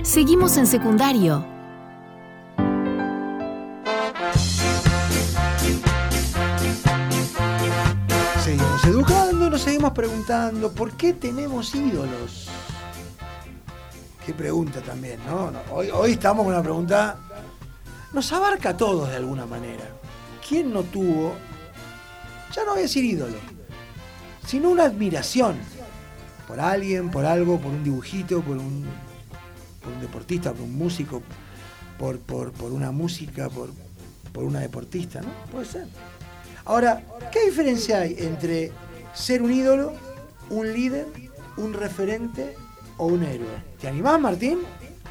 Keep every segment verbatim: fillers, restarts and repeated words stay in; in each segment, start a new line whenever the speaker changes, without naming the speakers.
Seguimos en secundario.
Seguimos educando y nos seguimos preguntando ¿por qué tenemos ídolos? Qué pregunta también, ¿no? Hoy, hoy estamos con una pregunta, nos abarca a todos de alguna manera. ¿Quién no tuvo, ya no voy a decir ídolo, sino una admiración por alguien, por algo, por un dibujito, por un, por un deportista, por un músico, por, por, por una música, por, por una deportista, ¿no? Puede ser. Ahora, ¿qué diferencia hay entre ser un ídolo, un líder, un referente o un héroe? ¿Te animás, Martín?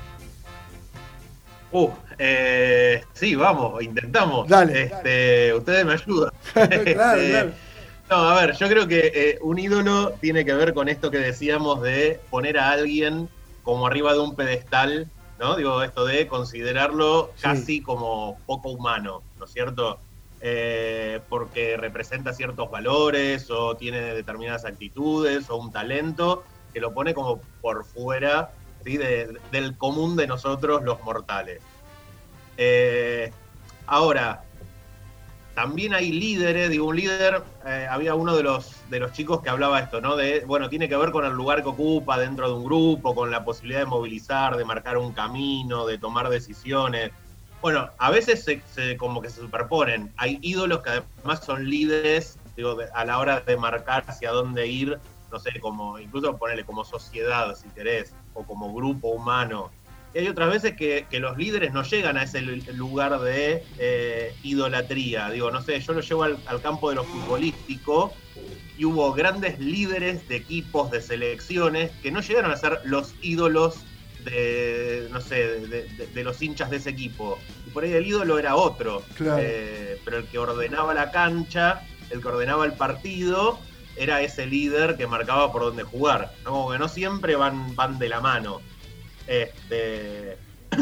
Uh, eh, sí, vamos, intentamos.
Dale.
Este, ustedes me ayudan.
Claro,
este,
claro.
No, a ver, yo creo que eh, un ídolo tiene que ver con esto que decíamos de poner a alguien como arriba de un pedestal, ¿no? Digo, esto de considerarlo
Sí.
casi como poco humano, ¿no es cierto? Eh, porque representa ciertos valores o tiene determinadas actitudes o un talento que lo pone como por fuera, ¿sí? de, del común de nosotros los mortales. Eh, ahora, también hay líderes, digo, un líder, eh, había uno de los, de los chicos que hablaba esto, ¿no? De, bueno, tiene que ver con el lugar que ocupa dentro de un grupo, con la posibilidad de movilizar, de marcar un camino, de tomar decisiones. Bueno, a veces se, se, como que se superponen. Hay ídolos que además son líderes, digo, de, a la hora de marcar hacia dónde ir, no sé, como incluso ponerle como sociedad, si querés, o como grupo humano. Y hay otras veces que, que los líderes no llegan a ese lugar de eh, idolatría. Digo, no sé, yo lo llevo al, al campo de lo futbolístico y hubo grandes líderes de equipos, de selecciones, que no llegaron a ser los ídolos de, no sé, de, de, de los hinchas de ese equipo. Y por ahí el ídolo era otro.
Claro.
Eh, pero el que ordenaba la cancha, el que ordenaba el partido, era ese líder que marcaba por dónde jugar, ¿no? Como que no siempre van, van de la mano. Este...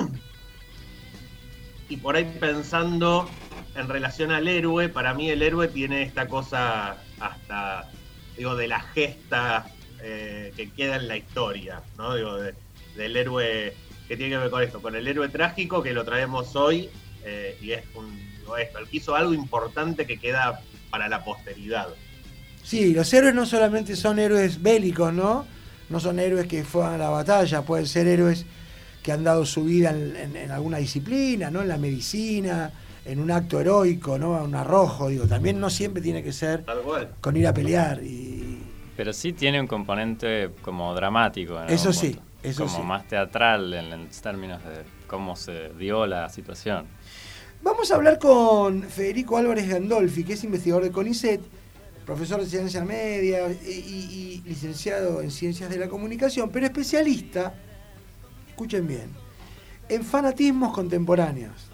y por ahí pensando en relación al héroe, para mí el héroe tiene esta cosa hasta, digo, de la gesta eh, que queda en la historia, ¿no? Digo, de, del héroe que tiene que ver con esto, con el héroe trágico que lo traemos hoy, eh, y es un, digo, esto, el que hizo algo importante que queda para la posteridad.
Sí, los héroes no solamente son héroes bélicos, ¿no? No son héroes que fueron a la batalla, pueden ser héroes que han dado su vida en, en, en alguna disciplina, ¿no? En la medicina, en un acto heroico, ¿no? Un arrojo, digo, también no siempre tiene que ser con ir a pelear. Y...
Pero sí tiene un componente como dramático, ¿no?
Eso sí, eso
como
sí.
más teatral en, en términos de cómo se dio la situación.
Vamos a hablar con Federico Álvarez Gandolfi, que es investigador de CONICET, profesor de ciencia media y, y, y licenciado en ciencias de la comunicación, pero especialista, escuchen bien, en fanatismos contemporáneos.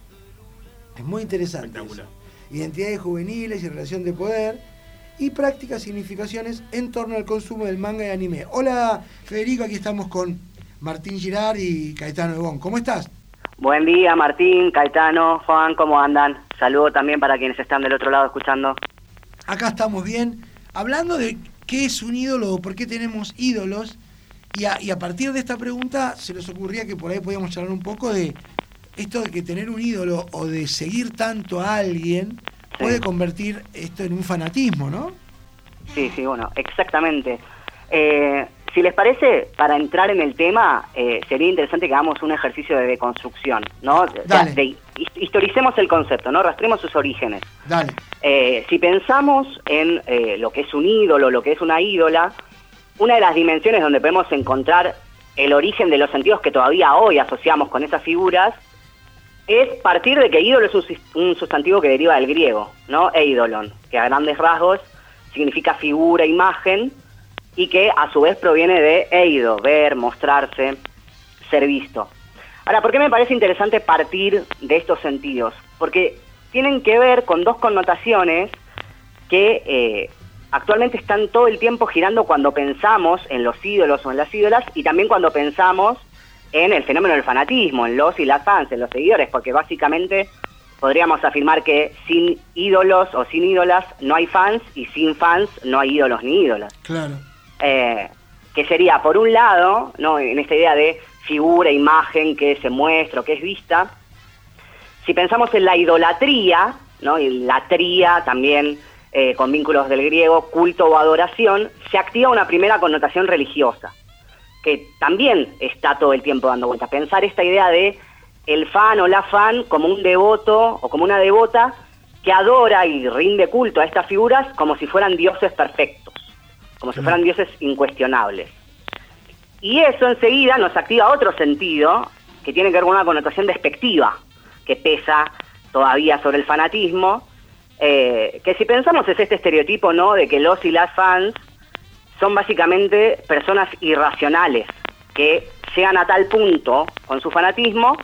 Es muy interesante eso. Identidades juveniles y relación de poder y prácticas y significaciones en torno al consumo del manga y anime. Hola Federico, aquí estamos con Martín Girard y Caetano Ebón. ¿Cómo estás?
Buen día Martín, Caetano, Juan, ¿cómo andan? Saludo también para quienes están del otro lado escuchando.
Acá estamos bien, hablando de qué es un ídolo o por qué tenemos ídolos, y a, y a partir de esta pregunta se les ocurría que por ahí podíamos charlar un poco de esto de que tener un ídolo o de seguir tanto a alguien puede sí. convertir esto en un fanatismo, ¿no?
Sí, sí, bueno, exactamente. Eh, si les parece, para entrar en el tema, eh, sería interesante que hagamos un ejercicio de deconstrucción, ¿no?
Dale.
De, de, historicemos el concepto, ¿no? Rastremos sus orígenes.
Dale.
Eh, si pensamos en eh, lo que es un ídolo, lo que es una ídola, una de las dimensiones donde podemos encontrar el origen de los sentidos que todavía hoy asociamos con esas figuras es partir de que ídolo es un, un sustantivo que deriva del griego, ¿no? Eidolon, que a grandes rasgos significa figura, imagen, y que a su vez proviene de eido, ver, mostrarse, ser visto. Ahora, ¿por qué me parece interesante partir de estos sentidos? Porque tienen que ver con dos connotaciones que eh, actualmente están todo el tiempo girando cuando pensamos en los ídolos o en las ídolas, y también cuando pensamos en el fenómeno del fanatismo, en los y las fans, en los seguidores, porque básicamente podríamos afirmar que sin ídolos o sin ídolas no hay fans, y sin fans no hay ídolos ni ídolas.
Claro.
Eh, que sería, por un lado, ¿no? En esta idea de figura, imagen que se muestra o que es vista. Si pensamos en la idolatría, ¿no? Y la tría también, eh, con vínculos del griego, culto o adoración, se activa una primera connotación religiosa, que también está todo el tiempo dando vueltas. Pensar esta idea de el fan o la fan como un devoto o como una devota que adora y rinde culto a estas figuras como si fueran dioses perfectos, como si fueran dioses incuestionables. Y eso enseguida nos activa otro sentido que tiene que ver con una connotación despectiva que pesa todavía sobre el fanatismo, eh, que si pensamos es este estereotipo, ¿no?, de que los y las fans son básicamente personas irracionales que llegan a tal punto con su fanatismo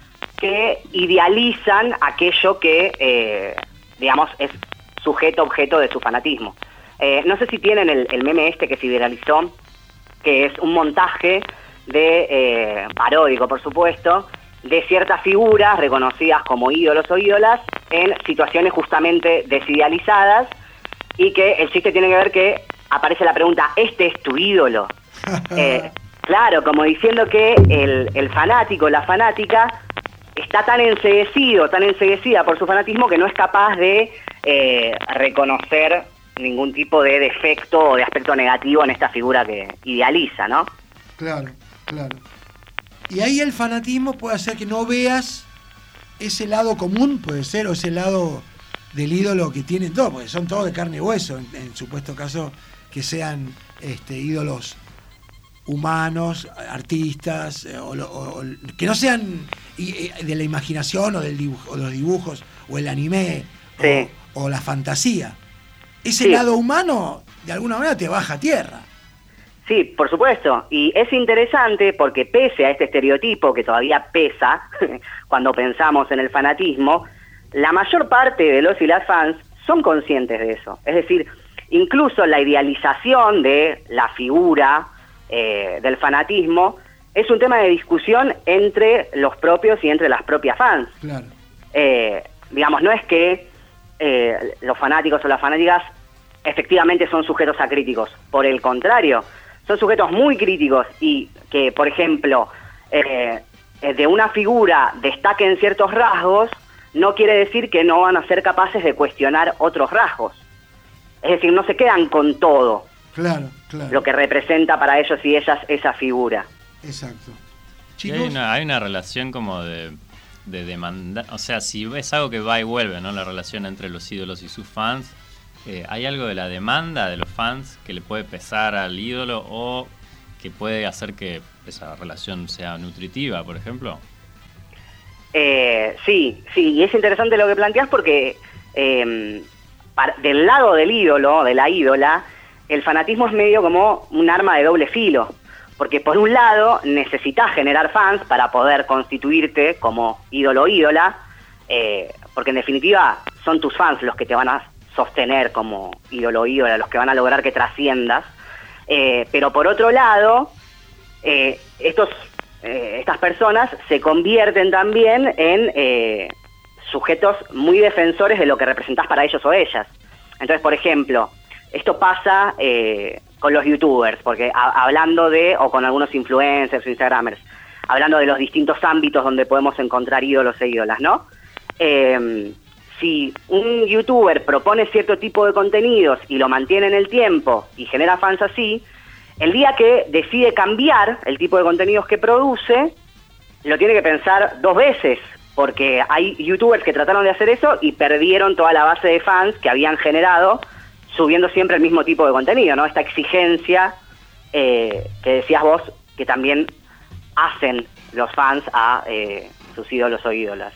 que idealizan aquello que, eh, digamos, es sujeto-objeto de su fanatismo. Eh, no sé si tienen el, el meme este que se viralizó, que es un montaje de, eh, paródico por supuesto, de ciertas figuras reconocidas como ídolos o ídolas en situaciones justamente desidealizadas, y que el chiste tiene que ver que aparece la pregunta, ¿este es tu ídolo? eh, claro, como diciendo que el, el fanático, la fanática, está tan enceguecido, tan enceguecida por su fanatismo que no es capaz de eh, reconocer ningún tipo de defecto o de aspecto negativo en esta figura que idealiza, ¿no?
Claro, claro. Y ahí el fanatismo puede hacer que no veas ese lado común, puede ser, o ese lado del ídolo que tienen todos, porque son todos de carne y hueso, en, en supuesto caso que sean este, ídolos humanos, artistas, eh, o, o, o que no sean y, de la imaginación o, del dibujo, o de los dibujos, o el anime, sí, o, o la fantasía. Ese sí. lado humano, de alguna manera, te baja a tierra.
Sí, por supuesto, y es interesante porque pese a este estereotipo que todavía pesa cuando pensamos en el fanatismo, la mayor parte de los y las fans son conscientes de eso. Es decir, incluso la idealización de la figura eh, del fanatismo es un tema de discusión entre los propios y entre las propias fans.
Claro.
Eh, digamos, no es que eh, los fanáticos o las fanáticas efectivamente son sujetos acríticos, por el contrario, son sujetos muy críticos y que, por ejemplo, eh, de una figura destaquen ciertos rasgos, no quiere decir que no van a ser capaces de cuestionar otros rasgos. Es decir, no se quedan con todo.
Claro, claro.
Lo que representa para ellos y ellas esa figura.
Exacto.
Chicos, hay una, hay una relación como de, de demanda, o sea, si es algo que va y vuelve, ¿no? La relación entre los ídolos y sus fans. Eh, ¿Hay algo de la demanda de los fans que le puede pesar al ídolo o que puede hacer que esa relación sea nutritiva, por ejemplo?
Eh, sí, sí, y es interesante lo que planteás porque eh, para, del lado del ídolo, de la ídola, el fanatismo es medio como un arma de doble filo, porque por un lado necesitas generar fans para poder constituirte como ídolo o ídola, eh, porque en definitiva son tus fans los que te van a sostener como ídolo o ídola, los que van a lograr que trasciendas, eh, pero por otro lado, eh, estos, eh, estas personas se convierten también en eh, sujetos muy defensores de lo que representás para ellos o ellas. Entonces, por ejemplo, esto pasa eh, con los youtubers, porque a, hablando de, o con algunos influencers o instagramers, hablando de los distintos ámbitos donde podemos encontrar ídolos e ídolas, ¿no? Eh, Si un youtuber propone cierto tipo de contenidos y lo mantiene en el tiempo y genera fans así, el día que decide cambiar el tipo de contenidos que produce, lo tiene que pensar dos veces, porque hay youtubers que trataron de hacer eso y perdieron toda la base de fans que habían generado subiendo siempre el mismo tipo de contenido, ¿no? Esta exigencia eh, que decías vos, que también hacen los fans a eh, sus ídolos o ídolas.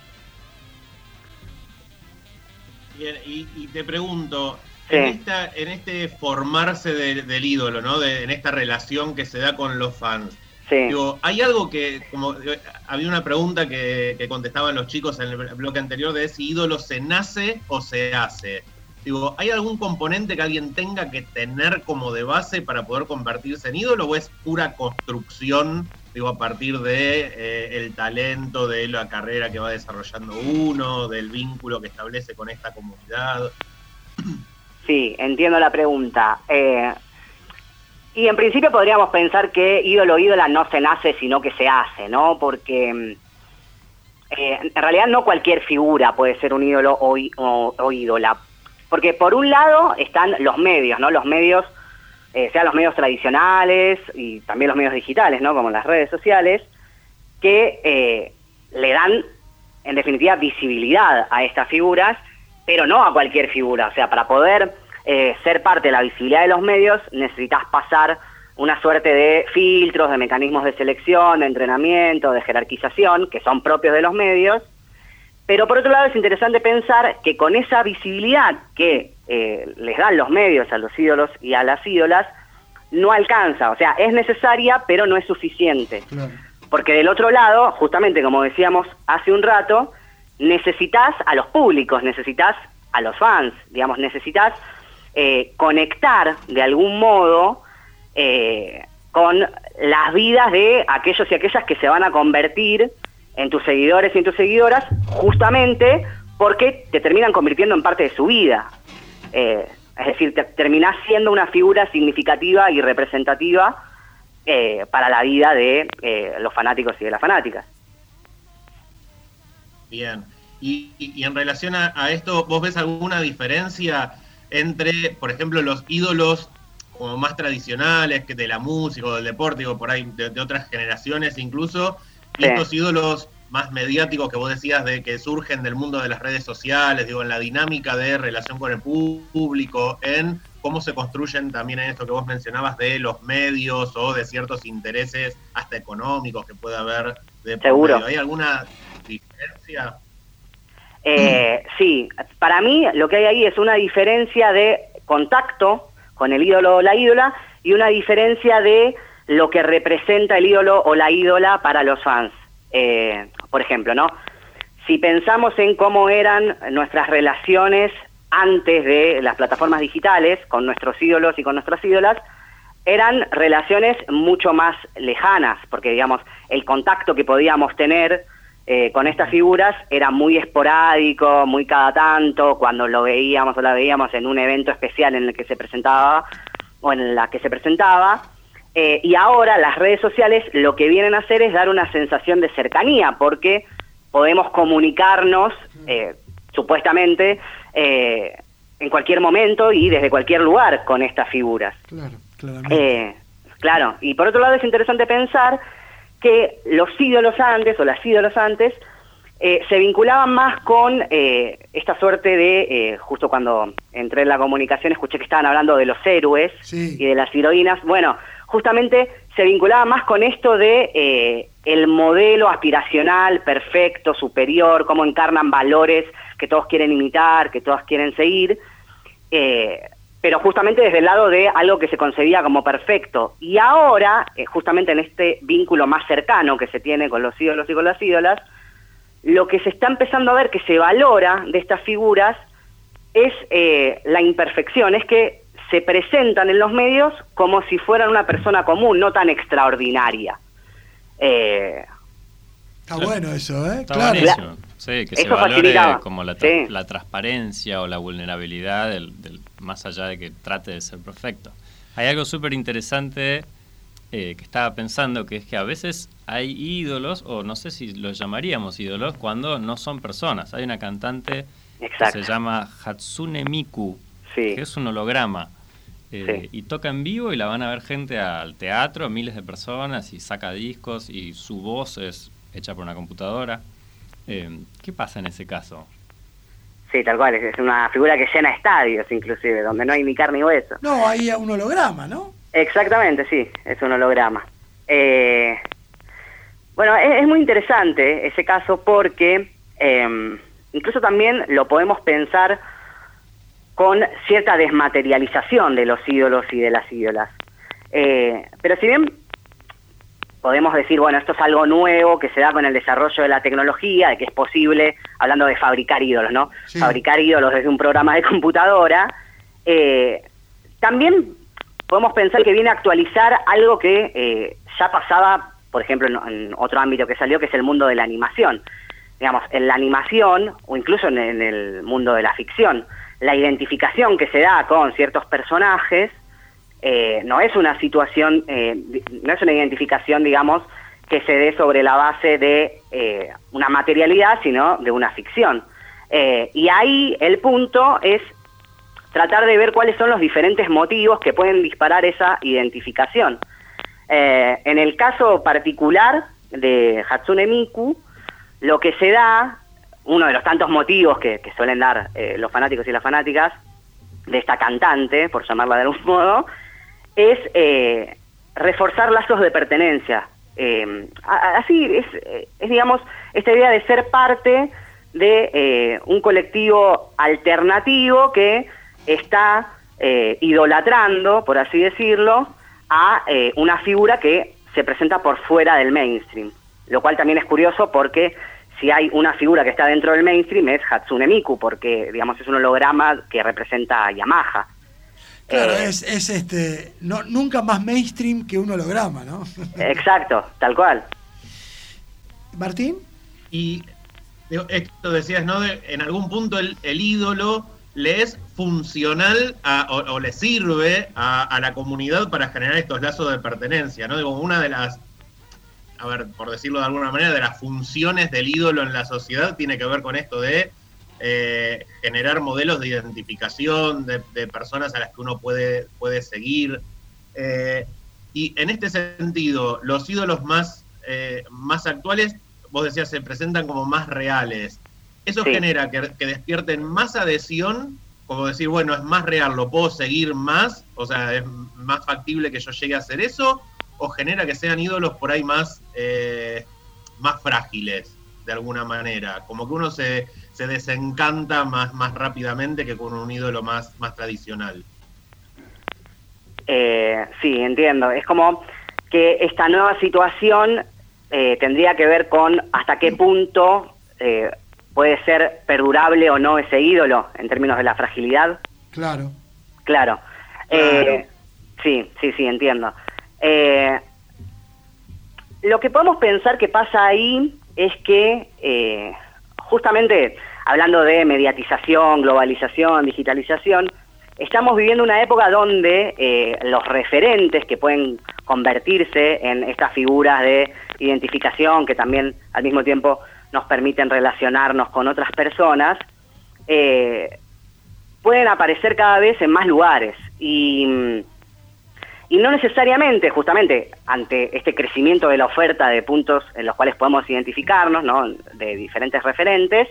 Bien, y, y te pregunto,
sí.
en, esta, en este formarse de, del ídolo, ¿no? De, en esta relación que se da con los fans, sí. Digo, hay algo que, como había una pregunta que, que contestaban los chicos en el bloque anterior de si ídolo se nace o se hace. Digo, ¿hay algún componente que alguien tenga que tener como de base para poder convertirse en ídolo o es pura construcción, digo, a partir de eh, el talento, de la carrera que va desarrollando uno, del vínculo que establece con esta comunidad?
Sí, entiendo la pregunta. Eh, Y en principio podríamos pensar que ídolo o ídola no se nace, sino que se hace, ¿no? Porque eh, en realidad no cualquier figura puede ser un ídolo o, o, o ídola. Porque por un lado están los medios, ¿no? Los medios, eh, sean los medios tradicionales y también los medios digitales, ¿no? Como las redes sociales, que eh, le dan, en definitiva, visibilidad a estas figuras, pero no a cualquier figura. O sea, para poder eh, ser parte de la visibilidad de los medios, necesitas pasar una suerte de filtros, de mecanismos de selección, de entrenamiento, de jerarquización, que son propios de los medios. Pero por otro lado es interesante pensar que con esa visibilidad que eh, les dan los medios a los ídolos y a las ídolas, no alcanza. O sea, es necesaria, pero no es suficiente. Claro. Porque del otro lado, justamente como decíamos hace un rato, necesitas a los públicos, necesitas a los fans, digamos, necesitas eh, conectar de algún modo eh, con las vidas de aquellos y aquellas que se van a convertir en tus seguidores y en tus seguidoras, justamente porque te terminan convirtiendo en parte de su vida. Eh, es decir, te terminás siendo una figura significativa y representativa Eh, para la vida de eh, los fanáticos y de las fanáticas.
Bien. Y, y, y en relación a, a esto, ¿vos ves alguna diferencia entre, por ejemplo, los ídolos como más tradicionales, que de la música o del deporte, o por ahí de, de otras generaciones incluso, y sí. estos ídolos más mediáticos que vos decías de que surgen del mundo de las redes sociales, digo, en la dinámica de relación con el público, en cómo se construyen también en esto que vos mencionabas de los medios o de ciertos intereses hasta económicos que puede haber de
Seguro.
Medio. ¿Hay alguna diferencia?
Eh, sí, para mí lo que hay ahí es una diferencia de contacto con el ídolo o la ídola y una diferencia de lo que representa el ídolo o la ídola para los fans. Eh, por ejemplo, ¿no? Si pensamos en cómo eran nuestras relaciones antes de las plataformas digitales, con nuestros ídolos y con nuestras ídolas, eran relaciones mucho más lejanas, porque, digamos, el contacto que podíamos tener eh, con estas figuras era muy esporádico, muy cada tanto, cuando lo veíamos o la veíamos en un evento especial en el que se presentaba, o en la que se presentaba, eh, y ahora las redes sociales lo que vienen a hacer es dar una sensación de cercanía, porque podemos comunicarnos, eh, supuestamente, eh, en cualquier momento y desde cualquier lugar con estas figuras.
Claro, claramente.
Eh, claro, y por otro lado es interesante pensar que los ídolos antes, o las ídolas antes, eh, se vinculaban más con eh, esta suerte de, eh, justo cuando entré en la comunicación escuché que estaban hablando de los héroes
sí.
y de las heroínas, bueno, justamente se vinculaba más con esto de eh, el modelo aspiracional, perfecto, superior, cómo encarnan valores que todos quieren imitar, que todos quieren seguir, eh, pero justamente desde el lado de algo que se concebía como perfecto. Y ahora, eh, justamente en este vínculo más cercano que se tiene con los ídolos y con las ídolas, lo que se está empezando a ver que se valora de estas figuras es eh, la imperfección, es que se presentan en los medios como si fueran una persona común, no tan extraordinaria. Eh,
Está bueno eso, ¿eh?
Está
claro.
buenísimo. Sí, que
Eso
se valore
facilitaba.
como la, tra
Sí.
la transparencia o la vulnerabilidad, del, del, más allá de que trate de ser perfecto. Hay algo súper interesante eh, que estaba pensando, que es que a veces hay ídolos, o no sé si los llamaríamos ídolos, cuando no son personas. Hay una cantante
Exacto.
que se llama Hatsune Miku,
Sí.
que es un holograma. Eh,
Sí.
Y toca en vivo y la van a ver gente al teatro, miles de personas, y saca discos y su voz es hecha por una computadora. Eh, ¿Qué pasa en ese caso?
Sí, tal cual, es una figura que llena estadios inclusive, donde no hay ni carne ni hueso.
No, hay un holograma, ¿no?
Exactamente, sí, es un holograma. Eh, bueno, es, es muy interesante ese caso porque eh, incluso también lo podemos pensar con cierta desmaterialización de los ídolos y de las ídolas. Eh, pero si bien podemos decir, bueno, esto es algo nuevo que se da con el desarrollo de la tecnología, de que es posible, hablando de fabricar ídolos, ¿no?
Sí.
Fabricar ídolos desde un programa de computadora. Eh, también podemos pensar que viene a actualizar algo que eh, ya pasaba, por ejemplo, en, en otro ámbito que salió, que es el mundo de la animación. Digamos, en la animación, o incluso en, en el mundo de la ficción, la identificación que se da con ciertos personajes eh, no es una situación, eh, no es una identificación, digamos, que se dé sobre la base de eh, una materialidad, sino de una ficción. Eh, y ahí el punto es tratar de ver cuáles son los diferentes motivos que pueden disparar esa identificación. Eh, en el caso particular de Hatsune Miku, lo que se da, uno de los tantos motivos que, que suelen dar eh, los fanáticos y las fanáticas de esta cantante, por llamarla de algún modo, es eh, reforzar lazos de pertenencia. Eh, así es, es, digamos, esta idea de ser parte de eh, un colectivo alternativo que está eh, idolatrando, por así decirlo, a eh, una figura que se presenta por fuera del mainstream, lo cual también es curioso porque si hay una figura que está dentro del mainstream es Hatsune Miku, porque digamos es un holograma que representa a Yamaha.
Claro,
eh,
es, es este no nunca más mainstream que un holograma, ¿no?
Exacto, tal cual.
Martín.
Y digo, esto decías, ¿no? De, en algún punto el, el ídolo le es funcional a, o, o le sirve a, a la comunidad para generar estos lazos de pertenencia, ¿no? Digo, una de las, a ver, por decirlo de alguna manera, de las funciones del ídolo en la sociedad tiene que ver con esto de eh, generar modelos de identificación, de, de personas a las que uno puede, puede seguir. Eh, y en este sentido, los ídolos más, eh, más actuales, vos decías, se presentan como más reales. Eso sí. genera que, que despierten más adhesión, como decir, bueno, es más real, lo puedo seguir más, o sea, es más factible que yo llegue a hacer eso, o genera que sean ídolos por ahí más, eh, más frágiles, de alguna manera, como que uno se, se desencanta más, más rápidamente que con un ídolo más, más tradicional.
Eh, sí, entiendo. Es como que esta nueva situación eh, tendría que ver con hasta qué punto eh, puede ser perdurable o no ese ídolo en términos de la fragilidad.
Claro.
Claro. Eh, sí, sí, sí, entiendo. Eh, lo que podemos pensar que pasa ahí es que eh, justamente hablando de mediatización, globalización, digitalización, estamos viviendo una época donde eh, los referentes que pueden convertirse en estas figuras de identificación que también al mismo tiempo nos permiten relacionarnos con otras personas, eh, pueden aparecer cada vez en más lugares y, y no necesariamente, justamente, ante este crecimiento de la oferta de puntos en los cuales podemos identificarnos, ¿no?, de diferentes referentes,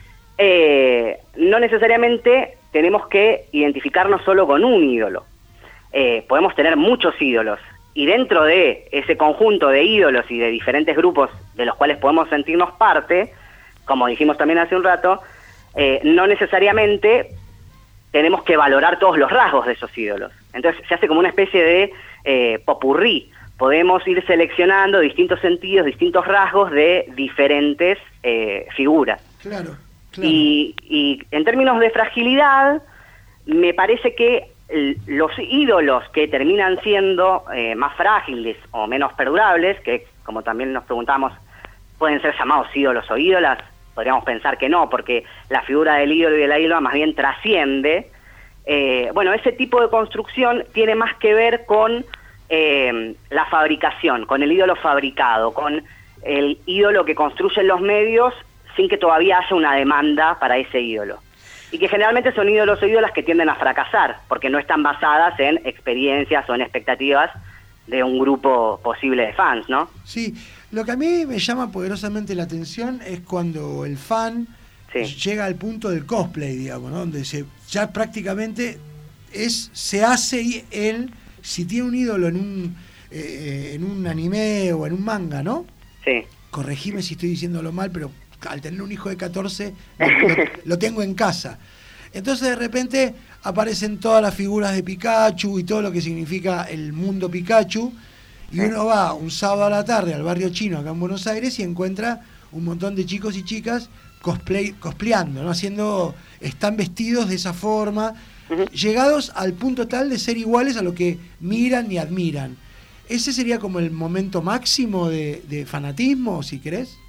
eh, no necesariamente tenemos que identificarnos solo con un ídolo. Eh, podemos tener muchos ídolos y dentro de ese conjunto de ídolos y de diferentes grupos de los cuales podemos sentirnos parte, como dijimos también hace un rato, eh, no necesariamente tenemos que valorar todos los rasgos de esos ídolos. Entonces se hace como una especie de eh, popurrí. Podemos ir seleccionando distintos sentidos, distintos rasgos de diferentes eh, figuras.
Claro, claro.
Y, y en términos de fragilidad, me parece que los ídolos que terminan siendo eh, más frágiles o menos perdurables, que como también nos preguntamos, pueden ser llamados ídolos o ídolas, podríamos pensar que no, porque la figura del ídolo y de la ídola más bien trasciende. Eh, bueno, ese tipo de construcción tiene más que ver con eh, la fabricación, con el ídolo fabricado, con el ídolo que construyen los medios sin que todavía haya una demanda para ese ídolo. Y que generalmente son ídolos o ídolas que tienden a fracasar, porque no están basadas en experiencias o en expectativas de un grupo posible de fans, ¿no?
Sí, lo que a mí me llama poderosamente la atención es cuando el fan sí. llega al punto del cosplay, digamos, ¿no? Donde se, ya prácticamente es se hace él, si tiene un ídolo en un, eh, en un anime o en un manga, ¿no?
Sí.
Corregime si estoy diciéndolo mal, pero al tener un hijo de catorce, lo, lo, lo tengo en casa. Entonces de repente aparecen todas las figuras de Pikachu y todo lo que significa el mundo Pikachu, y uno va un sábado a la tarde al barrio chino acá en Buenos Aires y encuentra un montón de chicos y chicas cosplay, cosplayando, ¿no? Haciendo, están vestidos de esa forma, uh-huh. llegados al punto tal de ser iguales a lo que miran y admiran. ¿Ese sería como el momento máximo de, de fanatismo, si querés?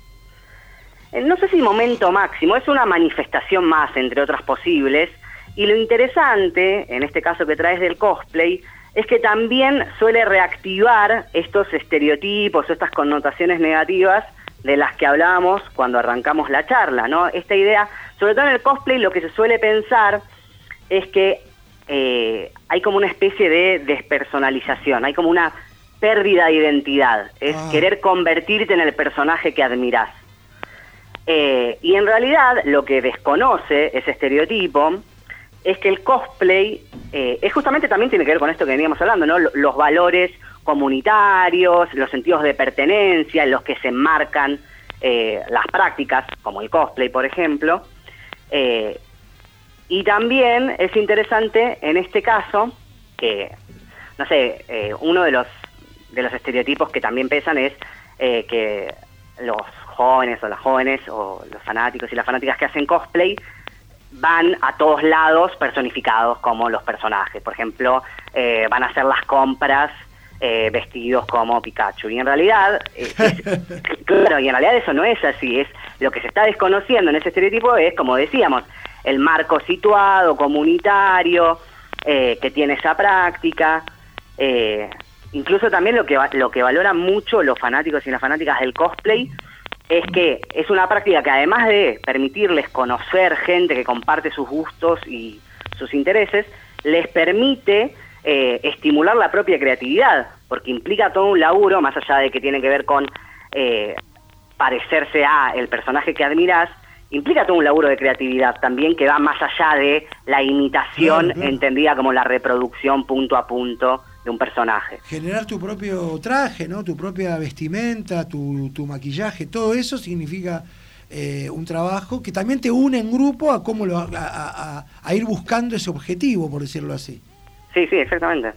No sé si momento máximo, es una manifestación más, entre otras posibles, y lo interesante, en este caso que traes del cosplay, es que también suele reactivar estos estereotipos o estas connotaciones negativas de las que hablábamos cuando arrancamos la charla, ¿no? Esta idea, sobre todo en el cosplay, lo que se suele pensar es que eh, hay como una especie de despersonalización, hay como una pérdida de identidad, es ah. querer convertirte en el personaje que admirás. Eh, y en realidad lo que desconoce ese estereotipo es que el cosplay eh, es justamente también tiene que ver con esto que veníamos hablando, ¿no? Los valores comunitarios, los sentidos de pertenencia en los que se enmarcan eh, las prácticas, como el cosplay, por ejemplo. Eh, y también es interesante en este caso que, no sé, eh, uno de los, de los estereotipos que también pesan es eh, que los jóvenes o las jóvenes o los fanáticos y las fanáticas que hacen cosplay van a todos lados personificados como los personajes. Por ejemplo, eh, van a hacer las compras eh, vestidos como Pikachu. Y en realidad, eh, es, claro, y en realidad eso no es así. Es lo que se está desconociendo en ese estereotipo es, como decíamos, el marco situado, comunitario, eh, que tiene esa práctica. Eh, incluso también lo que, lo que valoran mucho los fanáticos y las fanáticas del cosplay es que es una práctica que además de permitirles conocer gente que comparte sus gustos y sus intereses, les permite eh, estimular la propia creatividad, porque implica todo un laburo, más allá de que tiene que ver con eh, parecerse a el personaje que admirás, implica todo un laburo de creatividad también que va más allá de la imitación, claro, claro, entendida como la reproducción punto a punto de un personaje.
Generar tu propio traje, ¿no? Tu propia vestimenta, tu, tu maquillaje, todo eso significa eh, un trabajo que también te une en grupo a cómo lo, a, a, a ir buscando ese objetivo, por decirlo así.
Sí, sí, exactamente.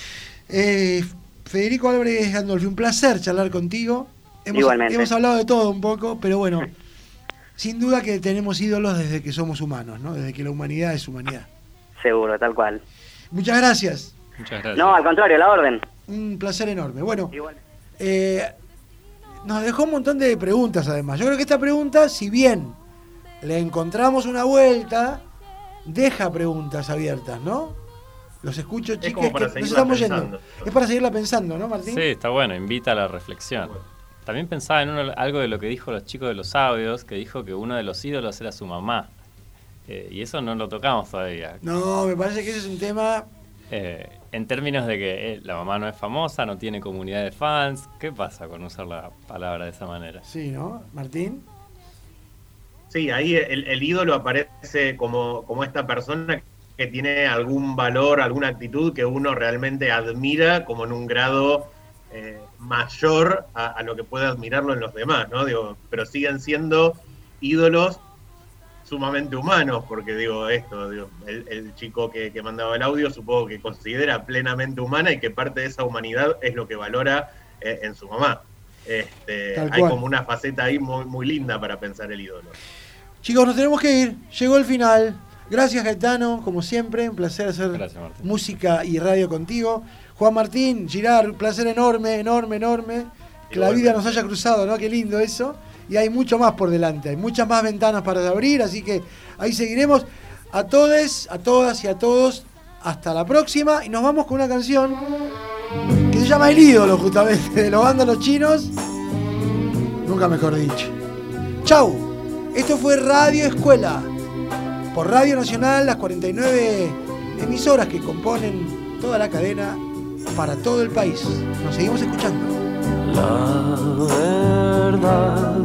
Eh, Federico Álvarez Gandolfi, un placer charlar contigo. Hemos,
Igualmente.
Hemos hablado de todo un poco, pero bueno, sin duda que tenemos ídolos desde que somos humanos, ¿no? Desde que la humanidad es humanidad.
Seguro, tal cual.
Muchas gracias.
Muchas gracias.
No, al contrario, la orden.
Un placer enorme. Bueno,
Igual.
Eh, nos dejó un montón de preguntas además. Yo creo que esta pregunta, si bien le encontramos una vuelta, deja preguntas abiertas, ¿no? Los escucho,
Es
chicas,
como para
que nos
seguirla
estamos
pensando.
yendo. Es para seguirla pensando, ¿no, Martín?
Sí, está bueno, invita a la reflexión. También pensaba en uno, algo de lo que dijo los chicos de los audios, que dijo que uno de los ídolos era su mamá. Eh, y eso no lo tocamos todavía.
No, me parece que ese es un tema...
Eh, en términos de que eh, la mamá no es famosa, no tiene comunidad de fans, ¿qué pasa con usar la palabra de esa manera?
Sí, ¿no? Martín.
Sí, ahí el, el ídolo aparece como, como esta persona que tiene algún valor, alguna actitud que uno realmente admira como en un grado eh, mayor a, a lo que puede admirarlo en los demás, ¿no? Digo, pero siguen siendo ídolos sumamente humanos, porque digo esto, digo, el, el chico que, que mandaba el audio supongo que considera plenamente humana y que parte de esa humanidad es lo que valora eh, en su mamá. Este, hay como una faceta ahí muy, muy linda para pensar el ídolo.
Chicos, nos tenemos que ir, llegó el final. Gracias, Gaetano, como siempre, un placer hacer
Gracias, música
y radio contigo. Juan Martín, Girard, un placer enorme, enorme, enorme. Que Igual, la vida nos haya cruzado, ¿no? Qué lindo eso. Y hay mucho más por delante, hay muchas más ventanas para abrir, así que ahí seguiremos. A todos, a todas y a todos, hasta la próxima. Y nos vamos con una canción que se llama El ídolo, justamente, de los vándalos chinos. Nunca mejor dicho. Chau, esto fue Radio Escuela, por Radio Nacional, las cuarenta y nueve emisoras que componen toda la cadena para todo el país. Nos seguimos escuchando.
La verdad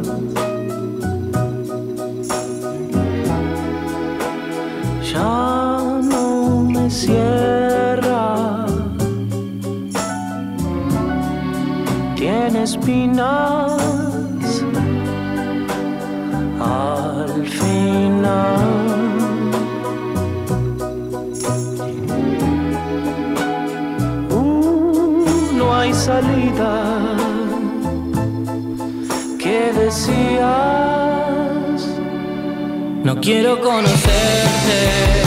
ya no me cierra, tiene espinas al final. Uh, no hay salida. ¿Qué decías? No quiero conocerte.